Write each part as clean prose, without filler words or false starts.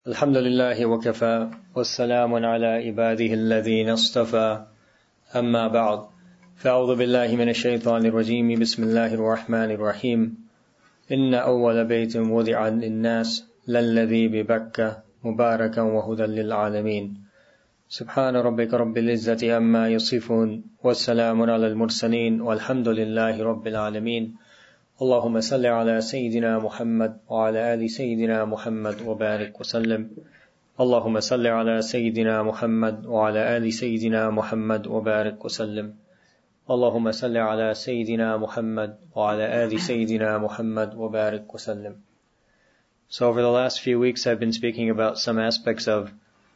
الحمد لله وكفى والسلام على عباده الذين اصطفى أما بعد فأعوذ بالله من الشيطان الرجيم بسم الله الرحمن الرحيم إن أول بيت وضع للناس للذي ببكة مباركا وهدى للعالمين سبحان ربك رب العزة عما يصفون والسلام على المرسلين والحمد لله رب العالمين اللهم صل على سيدنا محمد وعلى آل سيدنا محمد وبارك وسلم اللهم صل على سيدنا محمد وعلى آل سيدنا محمد وبارك وسلم اللهم صل على سيدنا محمد وعلى آل سيدنا محمد وبارك وسلم. So over the last few weeks I've been speaking about some aspects of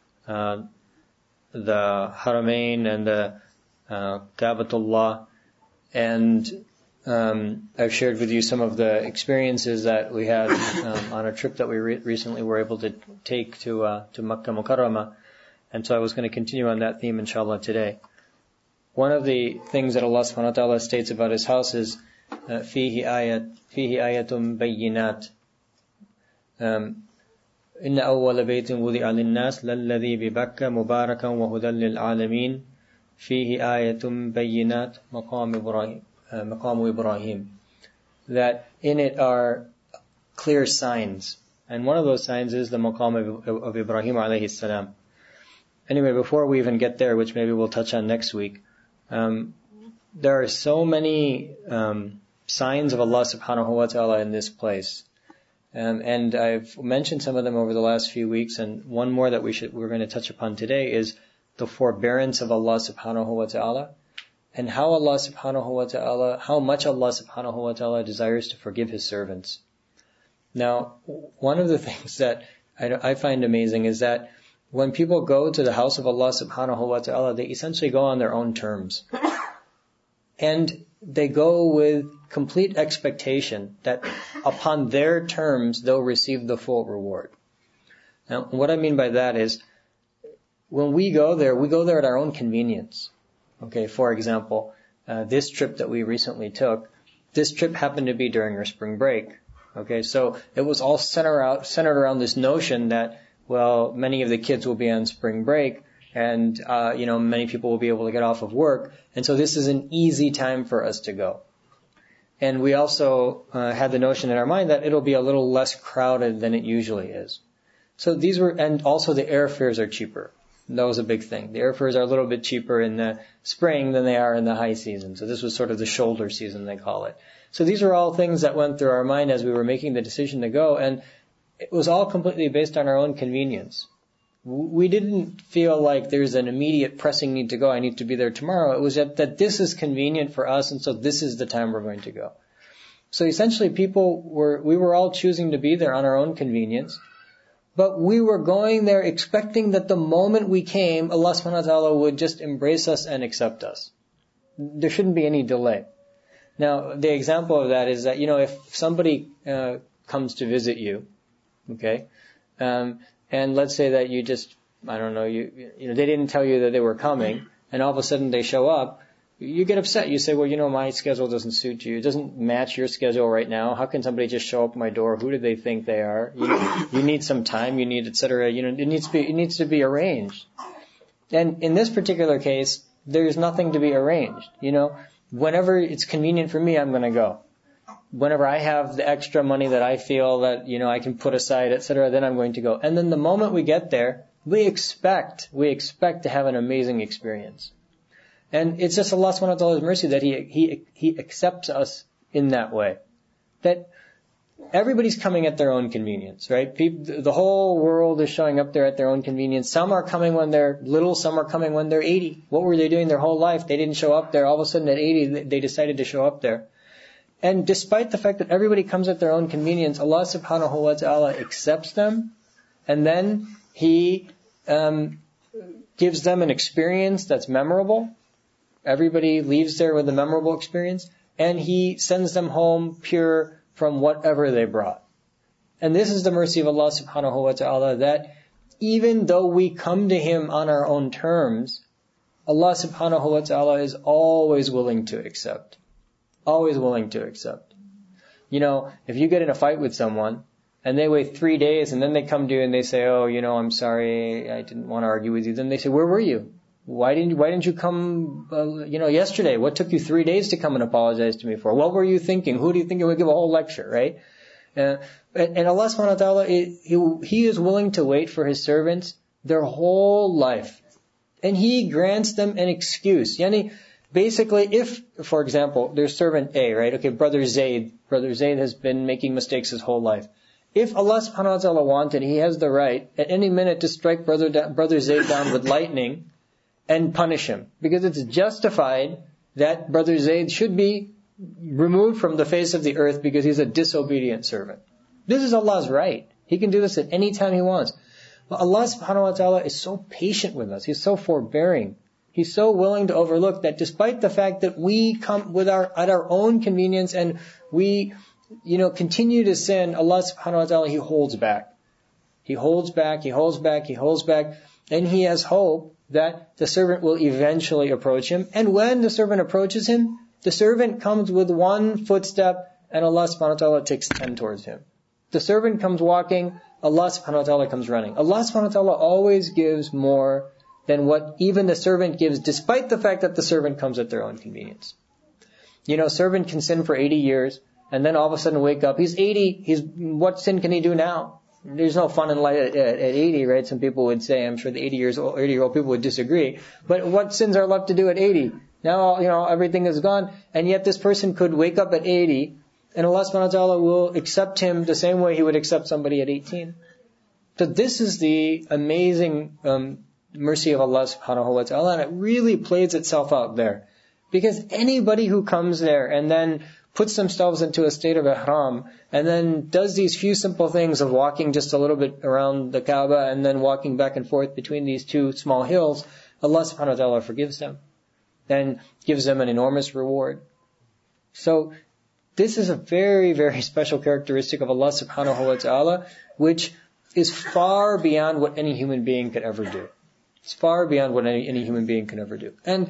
the Haramain and the Ka'batullah, and I've shared with you some of the experiences that we had on a trip that we recently were able to take to Makkah Mukarramah, and so I was going to continue on that theme inshallah today. One of the things that Allah subhanahu wa ta'ala states about His house is فيه آية بينات إن أول بيت وضع للناس للذي ببكة مباركا وهدى للعالمين فيه آية بينات مقام Ibrahim, that in it are clear signs, and one of those signs is the maqam of Ibrahim alayhi salam. Anyway, before we even get there, which maybe we'll touch on next week, there are so many signs of Allah subhanahu wa ta'ala in this place, and I've mentioned some of them over the last few weeks, and one more that we're going to touch upon today is the forbearance of Allah subhanahu wa ta'ala, and how much Allah subhanahu wa ta'ala desires to forgive His servants. Now, one of the things that I find amazing is that when people go to the house of Allah subhanahu wa ta'ala, they essentially go on their own terms. And they go with complete expectation that upon their terms they'll receive the full reward. Now, what I mean by that is, when we go there at our own convenience. Okay, for example, this trip that we recently took, this trip happened to be during our spring break. Okay, so it was all centered around this notion that, well, many of the kids will be on spring break, and many people will be able to get off of work, and so this is an easy time for us to go. And we also had the notion in our mind that it'll be a little less crowded than it usually is. So and also the airfares are cheaper. That was a big thing. The airfares are a little bit cheaper in the spring than they are in the high season. So this was sort of the shoulder season, they call it. So these are all things that went through our mind as we were making the decision to go, and it was all completely based on our own convenience. We didn't feel like there's an immediate pressing need to go, I need to be there tomorrow. It was that this is convenient for us, and so this is the time we're going to go. So essentially we were all choosing to be there on our own convenience. But we were going there expecting that the moment we came, Allah subhanahu wa ta'ala would just embrace us and accept us. There shouldn't be any delay. Now, the example of that is that, if somebody comes to visit you, okay, and let's say that you just, they didn't tell you that they were coming, and all of a sudden they show up, you get upset. You say, well, my schedule doesn't suit you. It doesn't match your schedule right now. How can somebody just show up at my door? Who do they think they are? You need some time. You need, etc. It needs to be arranged. And in this particular case, there's nothing to be arranged. Whenever it's convenient for me, I'm going to go. Whenever I have the extra money that I feel that, I can put aside, etc., then I'm going to go. And then the moment we get there, we expect to have an amazing experience. And it's just Allah subhanahu wa ta'ala's mercy that He accepts us in that way. That everybody's coming at their own convenience, right? The whole world is showing up there at their own convenience. Some are coming when they're little, some are coming when they're 80. What were they doing their whole life? They didn't show up there. All of a sudden at 80, they decided to show up there. And despite the fact that everybody comes at their own convenience, Allah subhanahu wa ta'ala accepts them, and then He gives them an experience that's memorable. Everybody leaves there with a memorable experience, and He sends them home pure from whatever they brought. And this is the mercy of Allah subhanahu wa ta'ala, that even though we come to Him on our own terms, Allah subhanahu wa ta'ala is always willing to accept. Always willing to accept. If you get in a fight with someone, and they wait 3 days, and then they come to you and they say, oh, I'm sorry, I didn't want to argue with you. Then they say, where were you? Why didn't you come, yesterday? What took you 3 days to come and apologize to me for? What were you thinking? Who do you think you would give a whole lecture, right? And Allah subhanahu wa ta'ala, He is willing to wait for His servants their whole life. And He grants them an excuse. Basically, if, for example, there's servant A, right? Okay, Brother Zayd has been making mistakes his whole life. If Allah subhanahu wa ta'ala wanted, He has the right at any minute to strike Brother Zayd down with lightning and punish him. Because it's justified that Brother Zayd should be removed from the face of the earth because he's a disobedient servant. This is Allah's right. He can do this at any time He wants. But Allah subhanahu wa ta'ala is so patient with us. He's so forbearing. He's so willing to overlook that despite the fact that we come at our own convenience and we, continue to sin, Allah subhanahu wa ta'ala, He holds back. He holds back, He holds back, He holds back. And He has hope that the servant will eventually approach Him. And when the servant approaches Him, the servant comes with one footstep and Allah subhanahu wa ta'ala takes 10 towards him. The servant comes walking, Allah subhanahu wa ta'ala comes running. Allah subhanahu wa ta'ala always gives more than what even the servant gives, despite the fact that the servant comes at their own convenience. Servant can sin for 80 years, and then all of a sudden wake up. He's 80, what sin can he do now? There's no fun in life at 80, right? Some people would say, I'm sure the 80-year-old people would disagree. But what sins are left to do at 80? Now, everything is gone, and yet this person could wake up at 80, and Allah subhanahu wa ta'ala will accept him the same way He would accept somebody at 18. So this is the amazing mercy of Allah subhanahu wa ta'ala, and it really plays itself out there. Because anybody who comes there and then puts themselves into a state of ihram, and then does these few simple things of walking just a little bit around the Kaaba, and then walking back and forth between these two small hills, Allah subhanahu wa ta'ala forgives them, and gives them an enormous reward. So, this is a very, very special characteristic of Allah subhanahu wa ta'ala, which is far beyond what any human being could ever do. It's far beyond what any human being can ever do. And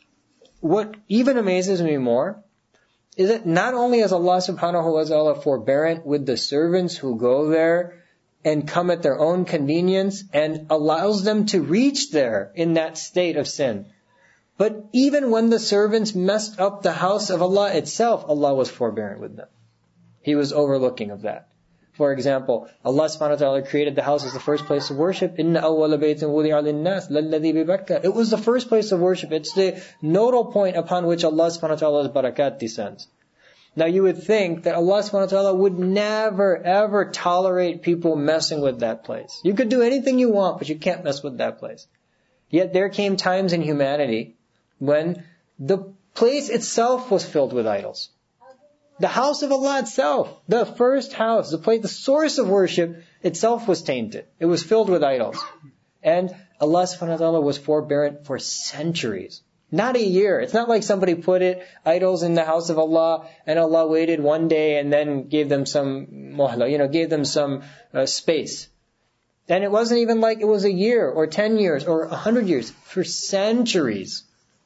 what even amazes me more is that not only is Allah subhanahu wa ta'ala forbearant with the servants who go there and come at their own convenience and allows them to reach there in that state of sin, but even when the servants messed up the house of Allah itself, Allah was forbearant with them. He was overlooking of that. For example, Allah subhanahu wa ta'ala created the house as the first place of worship. Inna awwala baytin wudi'a lin-nas lalladhi bi Bakkah. It was the first place of worship. It's the nodal point upon which Allah subhanahu wa ta'ala's barakat descends. Now you would think that Allah subhanahu wa ta'ala would never ever tolerate people messing with that place. You could do anything you want, but you can't mess with that place. Yet there came times in humanity when the place itself was filled with idols. The house of Allah itself, the first house, the place, the source of worship itself was tainted. It was filled with idols. And Allah subhanahu wa ta'ala was forbearant for centuries. Not a year. It's not like somebody put idols in the house of Allah and Allah waited one day and then gave them some mohla, gave them some space. And it wasn't even like it was a year or 10 years or 100 years. For centuries,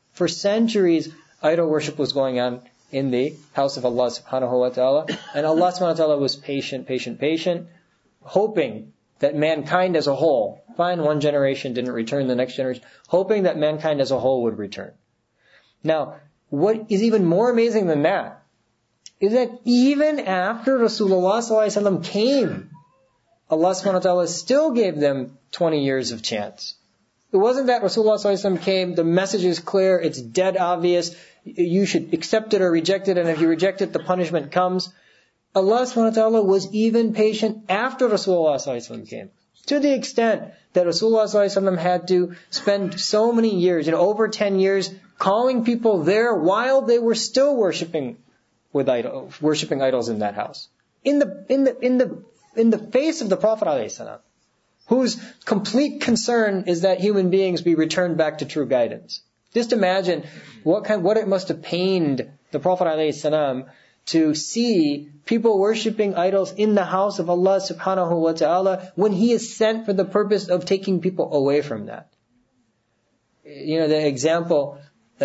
idol worship was going on in the house of Allah subhanahu wa ta'ala. And Allah subhanahu wa ta'ala was patient, hoping that mankind as a whole, fine, one generation didn't return, the next generation, hoping that mankind as a whole would return. Now, what is even more amazing than that is that even after Rasulullah sallallahu alaihi wasallam came, Allah subhanahu wa ta'ala still gave them 20 years of chance. It wasn't that Rasulullah sallallahu alaihi wasallam came, the message is clear, it's dead obvious, you should accept it or reject it, and if you reject it, the punishment comes. Allah subhanahu wa ta'ala was even patient after Rasulullah sallallahu alaihi wasallam came. To the extent that Rasulullah sallallahu alaihi wasallam had to spend so many years, over 10 years, calling people there while they were still worshipping idols in that house. In the face of the Prophet alayhi salam, whose complete concern is that human beings be returned back to true guidance. Just imagine what it must have pained the Prophet ﷺ to see people worshipping idols in the house of Allah subhanahu wa ta'ala when He is sent for the purpose of taking people away from that. The example,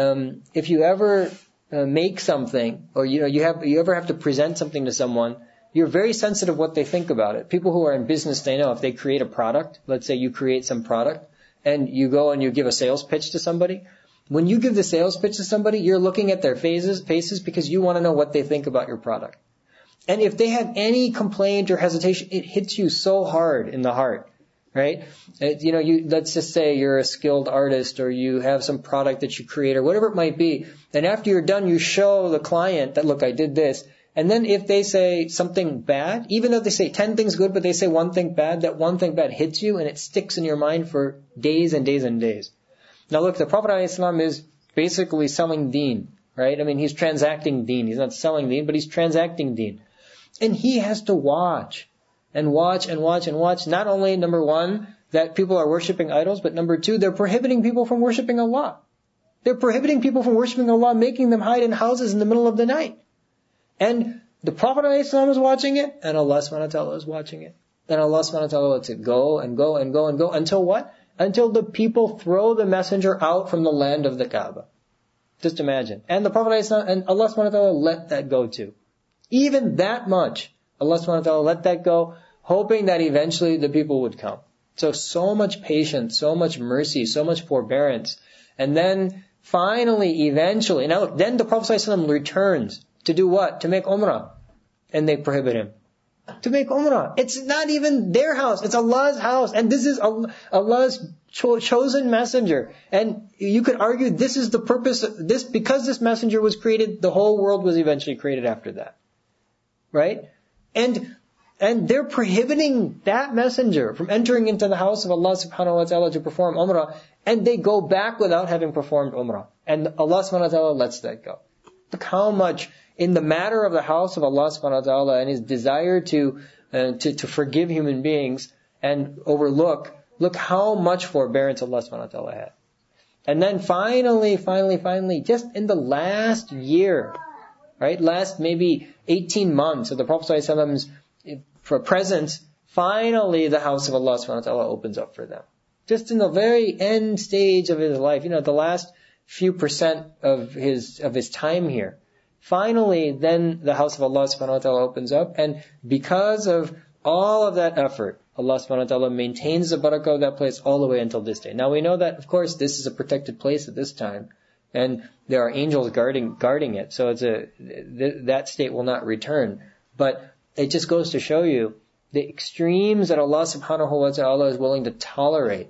if you ever make something, or you ever have to present something to someone, You're very sensitive what they think about it. People who are in business, they know if they create a product, let's say you create some product, and you go and you give a sales pitch to somebody. When you give the sales pitch to somebody, you're looking at their faces because you want to know what they think about your product. And if they have any complaint or hesitation, it hits you so hard in the heart, right? Let's just say you're a skilled artist or you have some product that you create or whatever it might be. Then after you're done, you show the client that, look, I did this. And then if they say something bad, even though they say 10 things good, but they say one thing bad, that one thing bad hits you and it sticks in your mind for days and days and days. Now look, the Prophet ﷺ is basically selling deen, right? I mean, he's transacting deen. He's not selling deen, but he's transacting deen. And he has to watch and watch and watch and watch. Not only, number one, that people are worshipping idols, but number two, they're prohibiting people from worshipping Allah. They're prohibiting people from worshipping Allah, making them hide in houses in the middle of the night. And the Prophet ﷺ is watching it, and Allah subhanahu wa ta'ala is watching it. And Allah subhanahu wa ta'ala lets it go and go and go and go until what? Until the people throw the messenger out from the land of the Kaaba. Just imagine. And the Prophet ﷺ and Allah subhanahu wa ta'ala let that go too. Even that much, Allah subhanahu wa ta'ala let that go, hoping that eventually the people would come. So much patience, so much mercy, so much forbearance. And then finally, eventually, now look, then the Prophet ﷺ returns to do what? To make umrah. And they prohibit him. To make umrah. It's not even their house. It's Allah's house. And this is Allah's chosen messenger. And you could argue this is the purpose of this, because this messenger was created, the whole world was eventually created after that. Right? And they're prohibiting that messenger from entering into the house of Allah subhanahu wa ta'ala to perform umrah. And they go back without having performed umrah. And Allah subhanahu wa ta'ala lets that go. Look how much in the matter of the house of Allah subhanahu wa ta'ala and his desire to forgive human beings and overlook, look how much forbearance Allah subhanahu wa ta'ala had. And then finally, just in the last year, right, last maybe 18 months of the Prophet ﷺ's presence, finally the house of Allah subhanahu wa ta'ala opens up for them. Just in the very end stage of his life, the last few percent of his time here. Finally, then the house of Allah subhanahu wa ta'ala opens up, and because of all of that effort, Allah subhanahu wa ta'ala maintains the barakah of that place all the way until this day. Now we know that, of course, this is a protected place at this time, and there are angels guarding it, so that state will not return. But it just goes to show you the extremes that Allah subhanahu wa ta'ala is willing to tolerate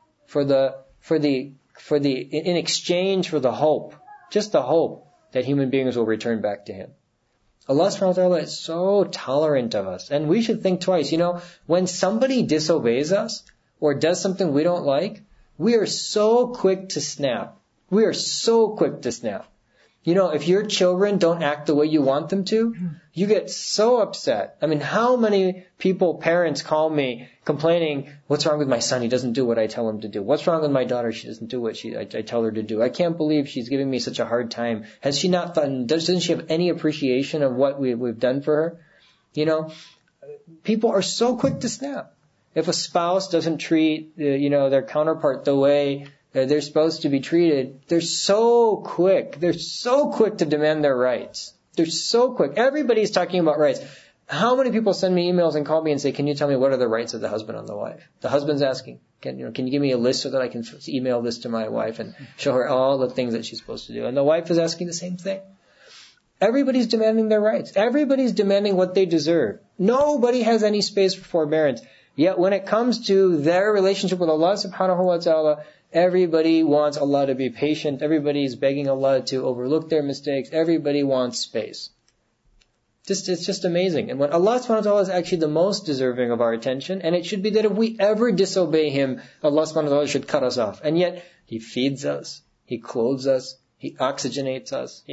in exchange for the hope, just the hope that human beings will return back to Him. Allah subhanahu wa ta'ala is so tolerant of us. And we should think twice. When somebody disobeys us or does something we don't like, we are so quick to snap. We are so quick to snap. If your children don't act the way you want them to, you get so upset. I mean, how many parents call me complaining, what's wrong with my son? He doesn't do what I tell him to do. What's wrong with my daughter? She doesn't do what I tell her to do. I can't believe she's giving me such a hard time. Has she not done, doesn't she have any appreciation of what we've done for her? People are so quick to snap. If a spouse doesn't treat, their counterpart the way they're supposed to be treated, they're so quick to demand their rights. They're so quick. Everybody's talking about rights. How many people send me emails and call me and say, can you tell me what are the rights of the husband and the wife? The husband's asking, can you give me a list so that I can email this to my wife and show her all the things that she's supposed to do? And the wife is asking the same thing. Everybody's demanding their rights. Everybody's demanding what they deserve. Nobody has any space for forbearance. Yet when it comes to their relationship with Allah subhanahu wa ta'ala, everybody wants Allah to be patient. Everybody's begging Allah to overlook their mistakes. Everybody wants space. It's just amazing. And when Allah subhanahu wa ta'ala is actually the most deserving of our attention, and it should be that if we ever disobey Him, Allah subhanahu wa ta'ala should cut us off. And yet, He feeds us, He clothes us, He oxygenates us.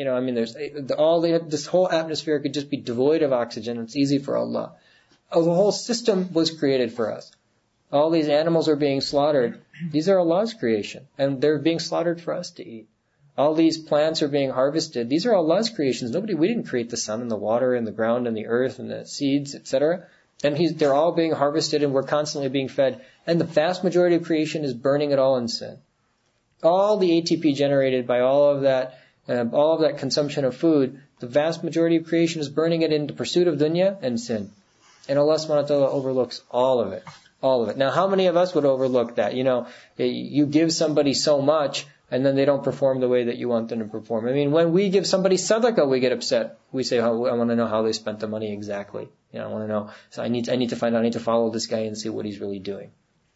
This whole atmosphere could just be devoid of oxygen. It's easy for Allah. The whole system was created for us. All these animals are being slaughtered. These are Allah's creation, and they're being slaughtered for us to eat. All these plants are being harvested. These are Allah's creations. We didn't create the sun and the water and the ground and the earth and the seeds, etc. And they're all being harvested, and we're constantly being fed. And the vast majority of creation is burning it all in sin. All the ATP generated by all of that consumption of food The vast majority of creation is burning it in the pursuit of dunya and sin. And Allah subhanahu wa ta'ala overlooks all of it. All of it. Now, how many of us would overlook that? You give somebody so much, and then they don't perform the way that you want them to perform. I mean, when we give somebody sadaqah, we get upset. We say, I want to know how they spent the money exactly. I want to know. So I need to find out. I need to follow this guy and see what he's really doing.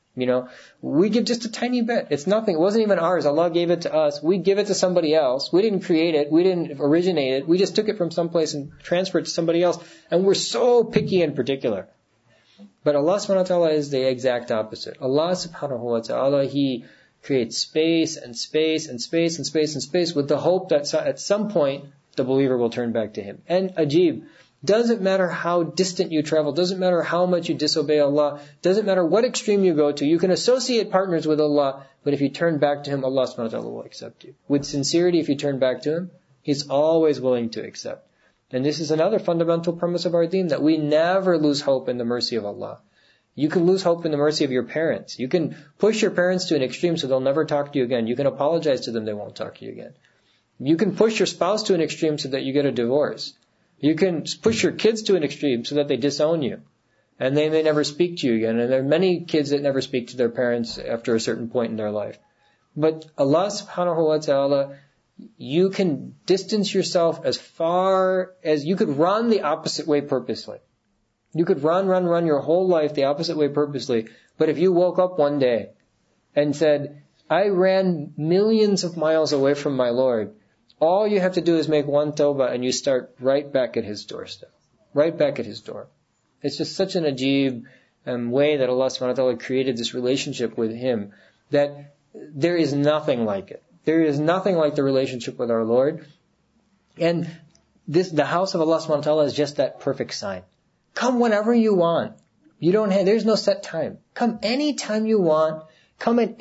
We give just a tiny bit. It's nothing. It wasn't even ours. Allah gave it to us. We give it to somebody else. We didn't create it. We didn't originate it. We just took it from someplace and transferred it to somebody else. And we're so picky and particular. But Allah subhanahu wa ta'ala is the exact opposite. Allah subhanahu wa ta'ala, He creates space and space and space and space and space with the hope that at some point the believer will turn back to Him. And ajib, doesn't matter how distant you travel, doesn't matter how much you disobey Allah, doesn't matter what extreme you go to, you can associate partners with Allah, but if you turn back to Him, Allah subhanahu wa ta'ala will accept you. With sincerity, if you turn back to Him, He's always willing to accept. And this is another fundamental premise of our deen, that we never lose hope in the mercy of Allah. You can lose hope in the mercy of your parents. You can push your parents to an extreme so they'll never talk to you again. You can apologize to them, they won't talk to you again. You can push your spouse to an extreme so that you get a divorce. You can push your kids to an extreme so that they disown you. And they may never speak to you again. And there are many kids that never speak to their parents after a certain point in their life. But Allah subhanahu wa ta'ala, you can distance yourself as far as you could run the opposite way purposely. You could run your whole life the opposite way purposely. But if you woke up one day and said, I ran millions of miles away from my Lord, all you have to do is make one tawbah and you start right back at His doorstep. Right back at His door. It's just such an ajib way that Allah subhanahu wa ta'ala created this relationship with Him, that there is nothing like it. There is nothing like the relationship with our Lord. And the house of Allah subhanahu wa ta'ala is just that perfect sign. Come whenever you want. There's no set time. Come anytime you want. Come in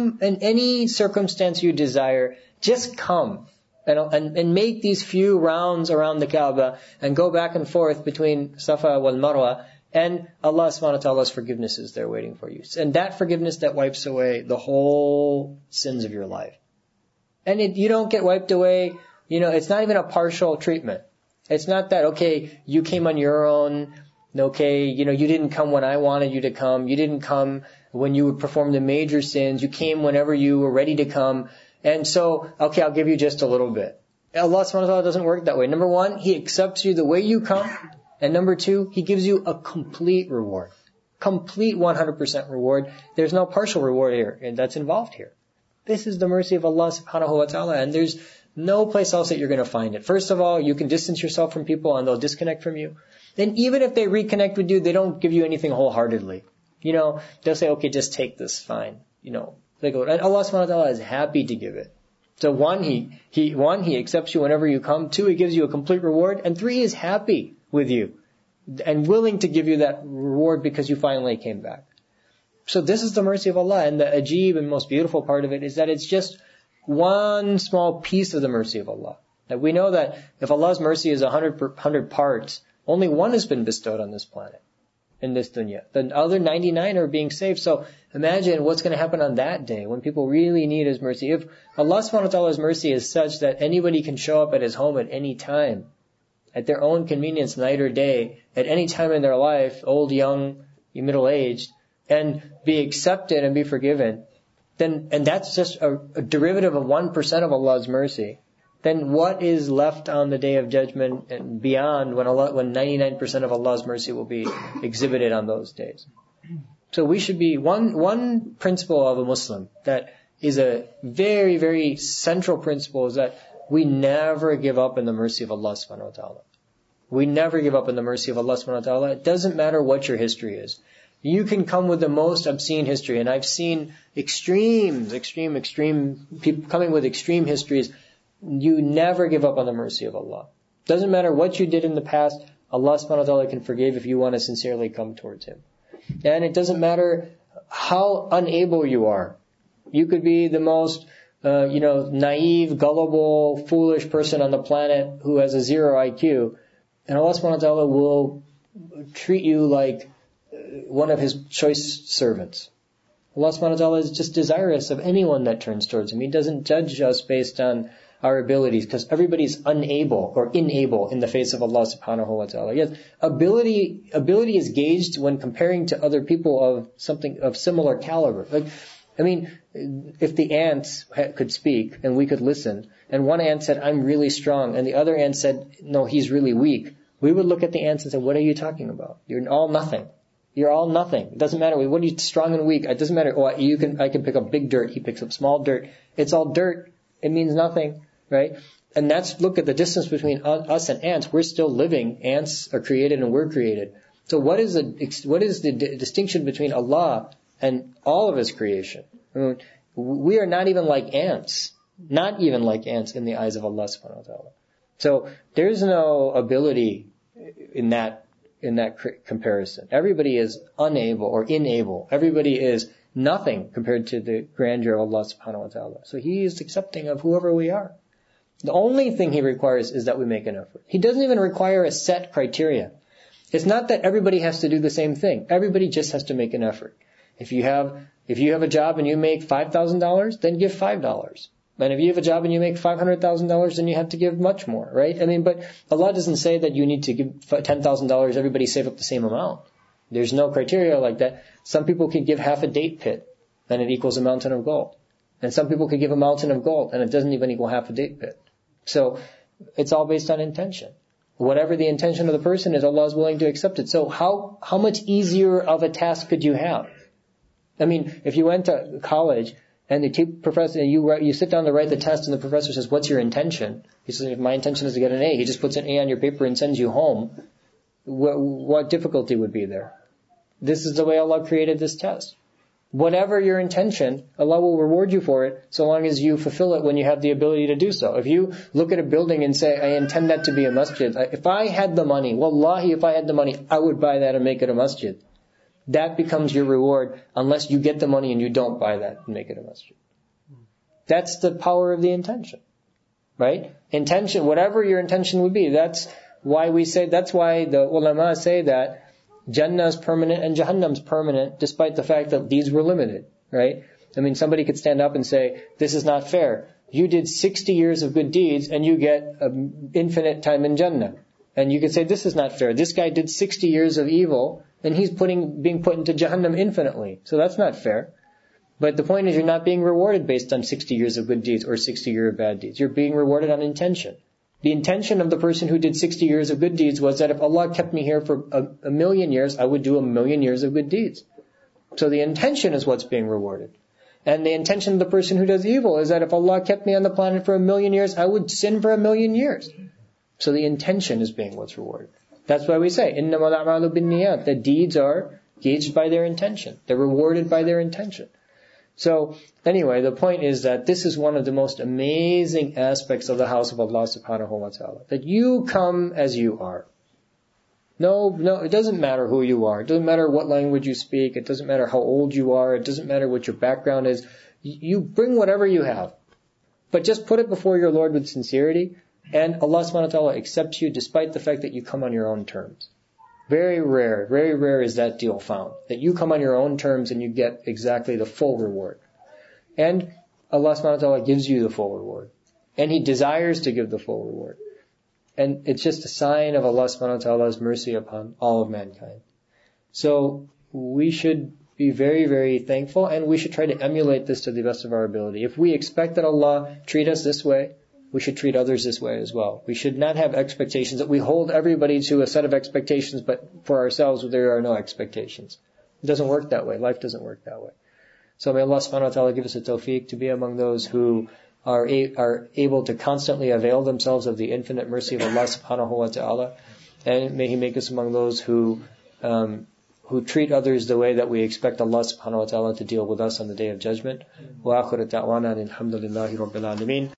any circumstance you desire. Just come. And make these few rounds around the Kaaba and go back and forth between Safa wal Marwa, and Allah subhanahu wa ta'ala's forgiveness is there waiting for you. And that forgiveness that wipes away the whole sins of your life. And you don't get wiped away, it's not even a partial treatment. It's not that, okay, you came on your own, okay, you didn't come when I wanted you to come, you didn't come when you would perform the major sins, you came whenever you were ready to come, and so, okay, I'll give you just a little bit. Allah subhanahu wa ta'ala doesn't work that way. Number one, He accepts you the way you come, and number two, He gives you a complete reward. Complete 100% reward. There's no partial reward here, and that's involved here. This is the mercy of Allah subhanahu wa ta'ala, and there's no place else that you're going to find it. First of all, you can distance yourself from people and they'll disconnect from you. Then even if they reconnect with you, they don't give you anything wholeheartedly. They'll say, okay, just take this, fine. They go, and Allah subhanahu wa ta'ala is happy to give it. So one, He accepts you whenever you come. Two, He gives you a complete reward. And three, He is happy with you and willing to give you that reward because you finally came back. So this is the mercy of Allah, and the ajib and most beautiful part of it is that it's just one small piece of the mercy of Allah. That we know that if Allah's mercy is 100 parts, only one has been bestowed on this planet, in this dunya. The other 99 are being saved. So imagine what's going to happen on that day when people really need His mercy. If Allah subhanahu wa ta'ala's mercy is such that anybody can show up at His home at any time, at their own convenience, night or day, at any time in their life, old, young, middle-aged, and be accepted and be forgiven, and that's just a derivative of 1% of Allah's mercy, then what is left on the Day of Judgment and beyond when 99% of Allah's mercy will be exhibited on those days? So we should be one principle of a Muslim that is a very, very central principle, is that we never give up in the mercy of Allah subhanahu wa ta'ala. We never give up in the mercy of Allah subhanahu wa ta'ala. It doesn't matter what your history is. You can come with the most obscene history, and I've seen extreme people coming with extreme histories. You never give up on the mercy of Allah. Doesn't matter what you did in the past, Allah subhanahu wa ta'ala can forgive if you want to sincerely come towards Him. And it doesn't matter how unable you are. You could be the most, naive, gullible, foolish person on the planet who has a 0 IQ, and Allah subhanahu wa ta'ala will treat you like one of His choice servants. Allah subhanahu wa ta'ala is just desirous of anyone that turns towards Him. He doesn't judge us based on our abilities, because everybody is unable or inable in the face of Allah subhanahu wa ta'ala. Yes, ability is gauged when comparing to other people of something of similar caliber. If the ants could speak and we could listen, and one ant said, I'm really strong, and the other ant said, no, he's really weak, we would look at the ants and say, what are you talking about? You're all nothing. You're all nothing. It doesn't matter. What are you strong and weak? It doesn't matter. Oh, I can pick up big dirt. He picks up small dirt. It's all dirt. It means nothing, right? And look at the distance between us and ants. We're still living. Ants are created and we're created. So what is the distinction between Allah and all of His creation? We are not even like ants. Not even like ants in the eyes of Allah subhanahu wa ta'ala. So there's no ability in that comparison. Everybody is unable or inable. Everybody is nothing compared to the grandeur of Allah subhanahu wa ta'ala. So He is accepting of whoever we are. The only thing He requires is that we make an effort. He doesn't even require a set criteria. It's not that everybody has to do the same thing. Everybody just has to make an effort. If you have a job and you make $5,000, then give $5. And if you have a job and you make $500,000, then you have to give much more, right? But Allah doesn't say that you need to give $10,000, everybody save up the same amount. There's no criteria like that. Some people can give half a date pit, and it equals a mountain of gold. And some people can give a mountain of gold, and it doesn't even equal half a date pit. So it's all based on intention. Whatever the intention of the person is, Allah is willing to accept it. So how much easier of a task could you have? If you went to college and the professor, you sit down to write the test, and the professor says, "What's your intention?" He says, "If my intention is to get an A," he just puts an A on your paper and sends you home. What difficulty would be there? This is the way Allah created this test. Whatever your intention, Allah will reward you for it, so long as you fulfill it when you have the ability to do so. If you look at a building and say, "I intend that to be a masjid," if I had the money, wallahi, if I had the money, I would buy that and make it a masjid. That becomes your reward unless you get the money and you don't buy that and make it a masjid. That's the power of the intention, right? Intention, whatever your intention would be. That's why the ulama say that Jannah is permanent and Jahannam is permanent, despite the fact that these were limited, right? Somebody could stand up and say, this is not fair. You did 60 years of good deeds and you get infinite time in Jannah. And you could say, this is not fair. This guy did 60 years of evil and he's being put into Jahannam infinitely. So that's not fair. But the point is, you're not being rewarded based on 60 years of good deeds or 60 years of bad deeds. You're being rewarded on intention. The intention of the person who did 60 years of good deeds was that if Allah kept me here for a million years, I would do a million years of good deeds. So the intention is what's being rewarded. And the intention of the person who does evil is that if Allah kept me on the planet for a million years, I would sin for a million years. So the intention is being what's rewarded. That's why we say, إِنَّمَا الْأَعْمَالُ بِالنِّيَّاتِ. The deeds are gauged by their intention. They're rewarded by their intention. So anyway, the point is that this is one of the most amazing aspects of the house of Allah subhanahu wa ta'ala. That you come as you are. No, it doesn't matter who you are. It doesn't matter what language you speak. It doesn't matter how old you are. It doesn't matter what your background is. You bring whatever you have. But just put it before your Lord with sincerity, and Allah subhanahu wa ta'ala accepts you despite the fact that you come on your own terms. Very rare is that deal found. That you come on your own terms and you get exactly the full reward. And Allah subhanahu wa ta'ala gives you the full reward. And He desires to give the full reward. And it's just a sign of Allah subhanahu wa ta'ala's mercy upon all of mankind. So we should be very, very thankful, and we should try to emulate this to the best of our ability. If we expect that Allah treat us this way, we should treat others this way as well. We should not have expectations that we hold everybody to a set of expectations, but for ourselves there are no expectations. It doesn't work that way. Life doesn't work that way. So may Allah subhanahu wa ta'ala give us a tawfiq to be among those who are able to constantly avail themselves of the infinite mercy of Allah subhanahu wa ta'ala. And may He make us among those who treat others the way that we expect Allah subhanahu wa ta'ala to deal with us on the Day of Judgment. Wa akhiru da'wana alhamdulillahi rabbil alameen.